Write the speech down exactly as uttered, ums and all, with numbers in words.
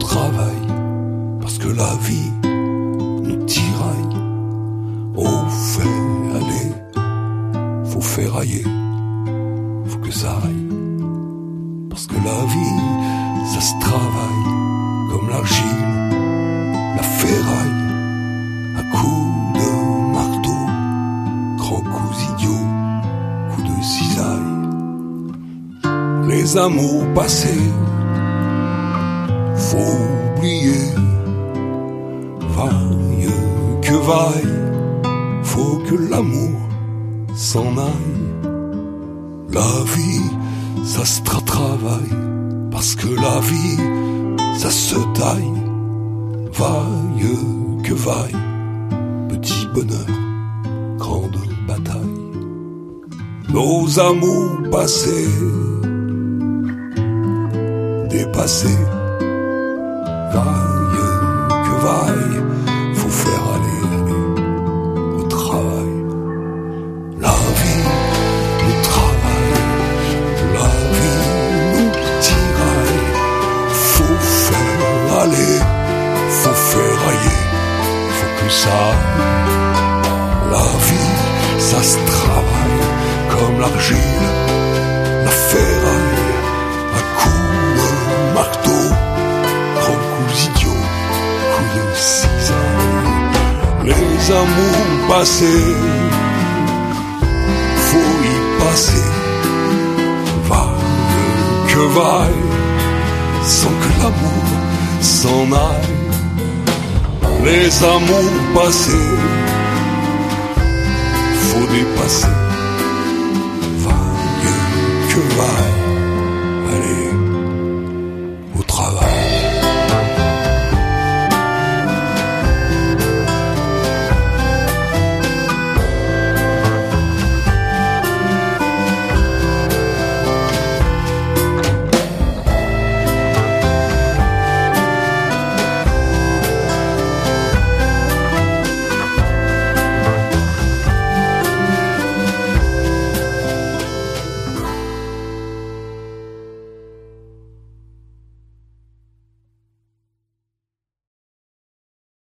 travaille, parce que la vie nous tiraille. Oh, fait aller, faut ferrailler, faut que ça aille, parce que la vie, ça se travaille, comme l'argile, la ferraille, à coups de marteau, grands coups idiots, coups de cisaille. Les amours passés, faut oublier, vaille que vaille, faut que l'amour s'en aille. La vie, ça se tra- travaille, parce que la vie, ça se taille. Vaille que vaille, petit bonheur, grande bataille. Nos amours passés, dépassés, vaille que vaille, faut faire aller, aller au travail. La vie nous travaille, la vie nous tiraille, faut faire aller, faut ferrailler, faut que ça aille. La vie, ça se travaille, comme l'argile, la ferraille, à coups de marteau, grands coups idiots, coups de cisaille. Les amours passés, faut y passer, vaille que vaille, sans que l'amour s'en aille. Les amours passés, faut dépasser, vaille que vaille.